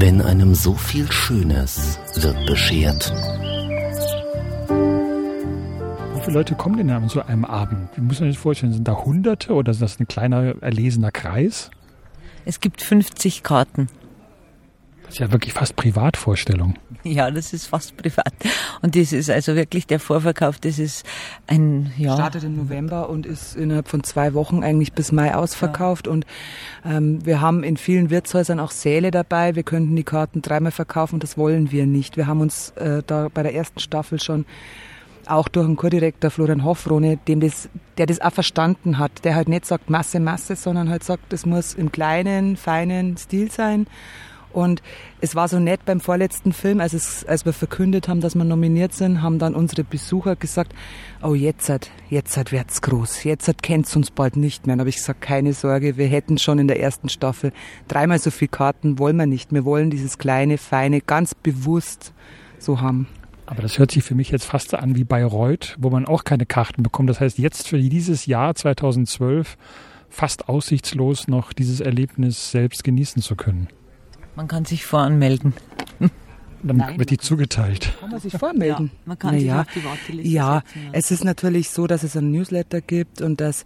Wenn einem so viel Schönes wird beschert. Wie viele Leute kommen denn an so einem Abend? Wie muss man sich das vorstellen? Sind da Hunderte oder ist das ein kleiner, erlesener Kreis? Es gibt 50 Karten. Das ist ja wirklich fast Privatvorstellung. Ja, das ist fast privat. Und das ist also wirklich der Vorverkauf, das ist startet im November und ist innerhalb von 2 Wochen eigentlich bis Mai ausverkauft. Ja. Und wir haben in vielen Wirtshäusern auch Säle dabei. Wir könnten die Karten 3-mal verkaufen und das wollen wir nicht. Wir haben uns da bei der ersten Staffel schon auch durch den Kurdirektor Florian Hoffrohne, der das auch verstanden hat, der halt nicht sagt Masse, Masse, sondern halt sagt, es muss im kleinen, feinen Stil sein. Und es war so nett beim vorletzten Film, als wir verkündet haben, dass wir nominiert sind, haben dann unsere Besucher gesagt, oh, jetzt wird's groß, jetzt kennt's uns bald nicht mehr. Und habe ich gesagt, keine Sorge, wir hätten schon in der ersten Staffel 3-mal so viel Karten, wollen wir nicht. Wir wollen dieses kleine, feine, ganz bewusst so haben. Aber das hört sich für mich jetzt fast so an wie Bayreuth, wo man auch keine Karten bekommt. Das heißt, jetzt für dieses Jahr 2012 fast aussichtslos noch dieses Erlebnis selbst genießen zu können. Man kann sich voranmelden. Dann wird die zugeteilt. Kann man sich vormelden? Ja, man kann sich auf die Warteliste setzen. Ja, es ist natürlich so, dass es einen Newsletter gibt und dass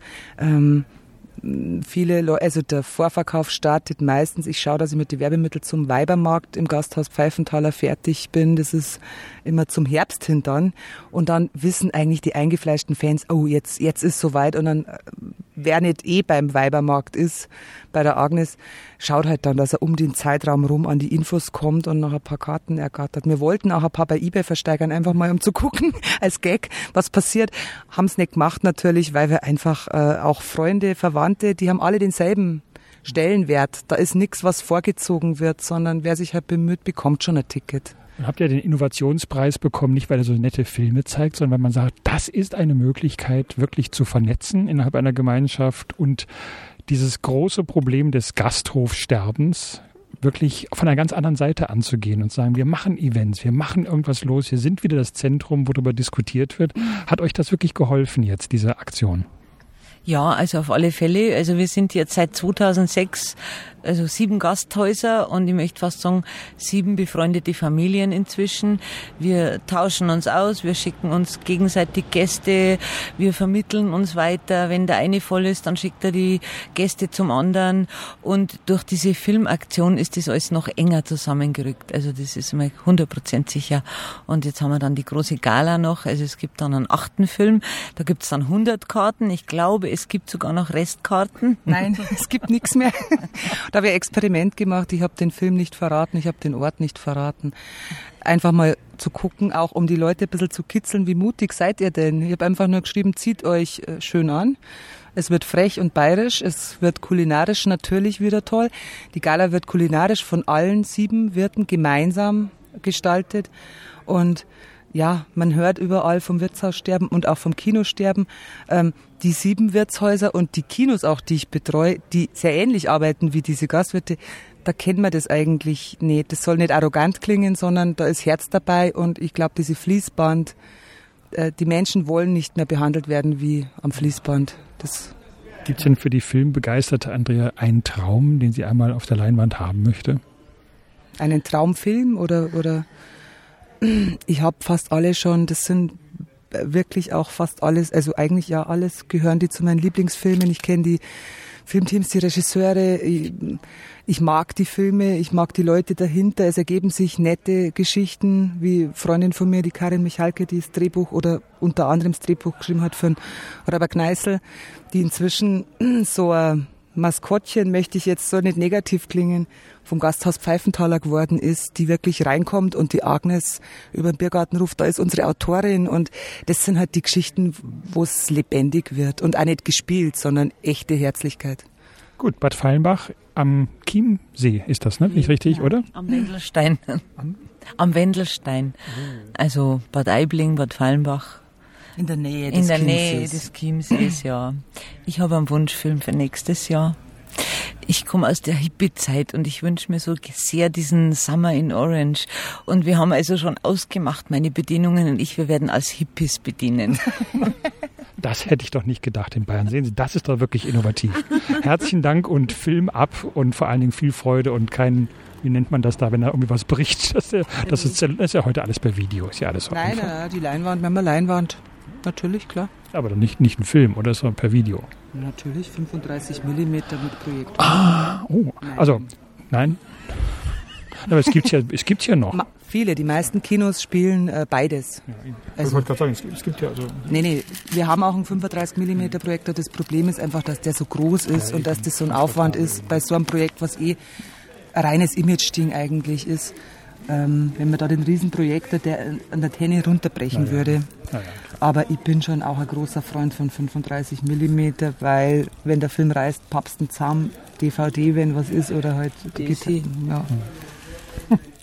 viele Leute, also der Vorverkauf startet meistens, ich schaue, dass ich mit den Werbemitteln zum Weibermarkt im Gasthaus Pfeifenthaler fertig bin. Das ist immer zum Herbst hin dann. Und dann wissen eigentlich die eingefleischten Fans, oh, jetzt ist soweit. Und dann, wer nicht beim Weibermarkt ist, bei der Agnes, schaut halt dann, dass er um den Zeitraum rum an die Infos kommt und noch ein paar Karten ergattert. Wir wollten auch ein paar bei eBay versteigern, einfach mal um zu gucken, als Gag, was passiert. Haben es nicht gemacht natürlich, weil wir einfach auch Freunde, Verwandte, die haben alle denselben Stellenwert. Da ist nichts, was vorgezogen wird, sondern wer sich halt bemüht, bekommt schon ein Ticket. Und habt ihr den Innovationspreis bekommen, nicht weil er so nette Filme zeigt, sondern weil man sagt, das ist eine Möglichkeit, wirklich zu vernetzen innerhalb einer Gemeinschaft und dieses große Problem des Gasthofsterbens wirklich von einer ganz anderen Seite anzugehen und sagen, wir machen Events, wir machen irgendwas los, wir sind wieder das Zentrum, wo darüber diskutiert wird. Hat euch das wirklich geholfen jetzt, diese Aktion? Ja, also auf alle Fälle. Also wir sind jetzt seit 2006, also 7 Gasthäuser und ich möchte fast sagen 7 befreundete Familien inzwischen. Wir tauschen uns aus, wir schicken uns gegenseitig Gäste, wir vermitteln uns weiter. Wenn der eine voll ist, dann schickt er die Gäste zum anderen und durch diese Filmaktion ist das alles noch enger zusammengerückt. Also das ist mal 100% sicher. Und jetzt haben wir dann die große Gala noch, also es gibt dann einen 8. Film, da gibt es dann 100 Karten. Ich glaube, es gibt sogar noch Restkarten. Nein, es gibt nichts mehr. Da habe ich ein Experiment gemacht. Ich habe den Film nicht verraten, ich habe den Ort nicht verraten. Einfach mal zu gucken, auch um die Leute ein bisschen zu kitzeln. Wie mutig seid ihr denn? Ich habe einfach nur geschrieben, zieht euch schön an. Es wird frech und bayerisch, es wird kulinarisch natürlich wieder toll. Die Gala wird kulinarisch von allen 7 Wirten gemeinsam gestaltet. Und ja, man hört überall vom Wirtshaussterben und auch vom Kinosterben. Die 7 Wirtshäuser und die Kinos auch, die ich betreue, die sehr ähnlich arbeiten wie diese Gastwirte, da kennt man das eigentlich nicht. Das soll nicht arrogant klingen, sondern da ist Herz dabei und ich glaube, diese Fließband, die Menschen wollen nicht mehr behandelt werden wie am Fließband. Gibt es denn für die filmbegeisterte Andrea einen Traum, den sie einmal auf der Leinwand haben möchte? Einen Traumfilm oder ich habe fast alle schon, das sind wirklich auch fast alles, also eigentlich ja alles, gehören die zu meinen Lieblingsfilmen. Ich kenne die Filmteams, die Regisseure, ich mag die Filme, ich mag die Leute dahinter. Es ergeben sich nette Geschichten, wie Freundin von mir, die Karin Michalke, die das Drehbuch oder unter anderem das Drehbuch geschrieben hat für den Robert Kneißl, die inzwischen so ein Maskottchen, möchte ich jetzt so nicht negativ klingen, vom Gasthaus Pfeifenthaler geworden ist, die wirklich reinkommt und die Agnes über den Biergarten ruft, da ist unsere Autorin und das sind halt die Geschichten, wo es lebendig wird und auch nicht gespielt, sondern echte Herzlichkeit. Gut, Bad Fallenbach am Chiemsee ist das, ne? Nicht richtig, oder? Am Wendelstein. Am Wendelstein. Also Bad Aibling, Bad Fallenbach. In der Nähe des Chiemsees, ja. Ich habe einen Wunschfilm für nächstes Jahr. Ich komme aus der Hippie-Zeit und ich wünsche mir so sehr diesen Summer in Orange. Und wir haben also schon ausgemacht, meine Bedienungen und ich, wir werden als Hippies bedienen. Das hätte ich doch nicht gedacht in Bayern. Sehen Sie, das ist doch wirklich innovativ. Herzlichen Dank und Film ab und vor allen Dingen viel Freude und kein wie nennt man das da, wenn da irgendwie was bricht? Das ist ja heute alles per Video, ist ja alles so Nein, die Leinwand, wir haben eine Leinwand. Natürlich, klar. Aber dann nicht ein Film, oder ist das per Video? Natürlich, 35 mm mit Projektor. Nein. Aber es gibt's ja noch. Viele, die meisten Kinos spielen beides. Ja, ich wollte gerade sagen, es gibt ja also... Nee, wir haben auch einen 35 mm Projektor. Das Problem ist einfach, dass der so groß ist und dass das so ein Aufwand ist bei so einem Projekt, was ein reines Image-Ding eigentlich ist. Wenn man da den Riesenprojektor, der an der Tenne runterbrechen würde. Ja, aber ich bin schon auch ein großer Freund von 35 mm, weil wenn der Film reißt, pappst ein Zahm, DVD, wenn was ist, oder halt DC. Ja.